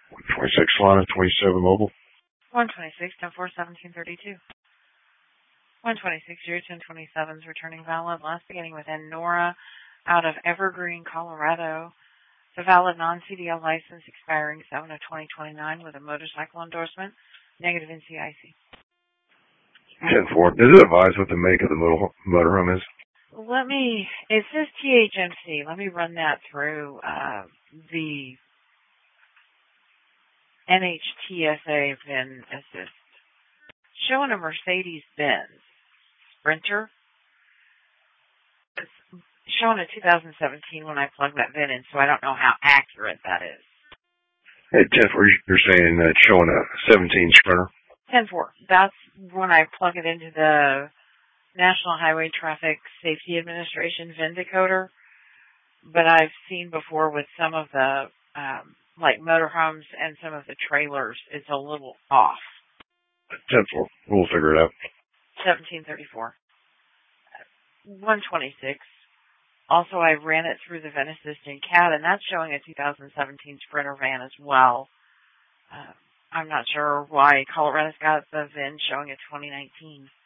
26 line of 27 mobile. 126, 10-4, 1732. 126, 1027 is returning valid. Last beginning with N. Nora out of Evergreen, Colorado. The valid non-CDL license expiring 7 of 2029 with a motorcycle endorsement. Negative NCIC. 10-4. Does it advise what the make of the motorhome is? It says THMC. Let me run that through the NHTSA VIN Assist. Showing a Mercedes-Benz Sprinter. It's showing a 2017 when I plug that VIN in, so I don't know how accurate that is. Hey, 10-4, you're saying that it's showing a 17 Sprinter? 10-4. That's when I plug it into the National Highway Traffic Safety Administration VIN decoder. But I've seen before with some of the, like motorhomes and some of the trailers, it's a little off. 10-4. We'll figure it out. 1734. 126. Also, I ran it through the VIN Assist in CAD, and that's showing a 2017 Sprinter van as well. I'm not sure why Colorado's got the VIN showing a 2019.